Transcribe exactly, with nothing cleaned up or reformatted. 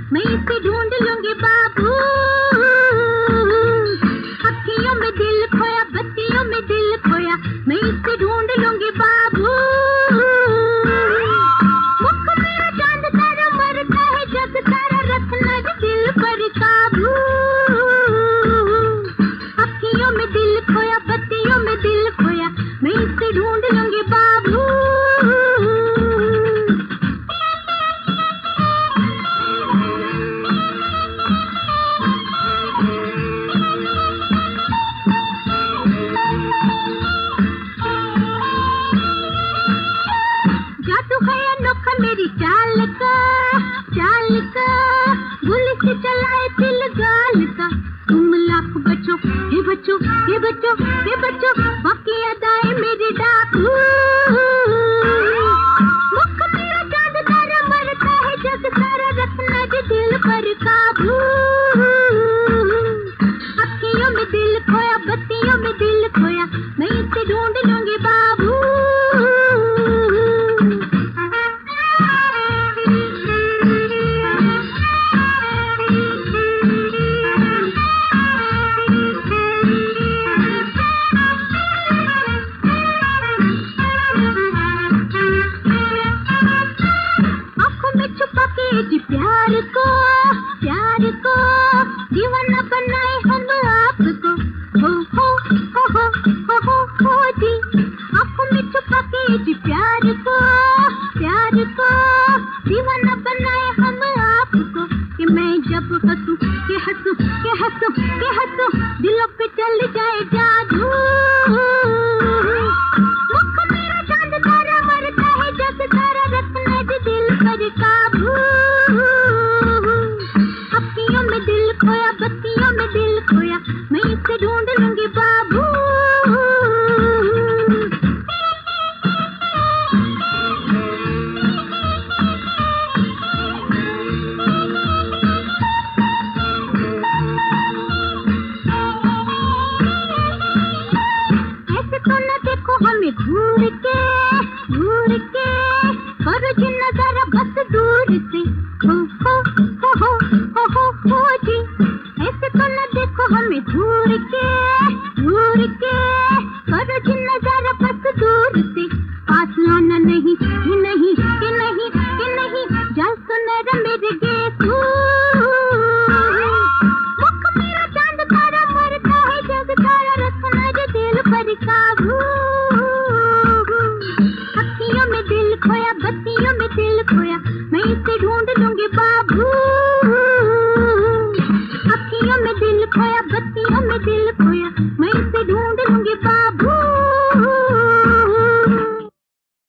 मैं इसे ढूंढ लूंगी बाबू। अखियों में दिल खोया, बत्तियों में दिल खोया, मैं इसे ढूंढ लूंगी बाबू। मुख मेरा चांद तारा मरता है जग सारा, रखना दिल पर काबू। अखियों में दिल खोया, बत्तियों में दिल खोया, मैं इसे ढूंढ लूंगी बाबू। जादू है अनोखा मेरी चाल का, चाल का, गोली से चलाए दिल गाल का। तुम लाख बचो हे बचो हे बचो हे बचो, बाकी अदाएं मेरी डाकू। मुख मेरा चांद तारा मरता है जग सारा, रखना दिल पर काबू। अखियों में दिल खोया, बत्तियों में दिल खोया, मैं इसे ढूंढ लूंगी बाबू। जी प्यार को, प्यार को दीवाना बनाए हम आपको। हो हो हो हो हो हो हो जी, आँखों में छुपा के जी प्यार को, प्यार को दीवाना बनाए हम आपको। कि मैं जब हंसूं के हंसूं के हंसूं के हंसूं, दिलों पे चल जाए जादू। मुख मेरा चांद तारा मरता है जग सारा, रखना दिल पर काबू। अखियों में दिल खोया, बत्तियों में दिल खोया, मैं इसे ढूंढ लूंगी बाबू। ऐसे तो न देखो हमें घूर के, घूर के, करो जी नजारा बस दूर से। हो हो हो हो हो हो हो जी, ऐसे तो न देखो हमें घूर के, घूर के, करो जी नजारा बस दूर से। पास आना नहीं कि नहीं कि नहीं कि नहीं, जाल सुनहरा मेरे गेसू। मुख मेरा चांद तारा मरता है जग सारा, रखना दिल पर काबू। अखियों में दिल खोया, बत्तियों में दिल खोया, मैं इसे ढूंढ लूंगी।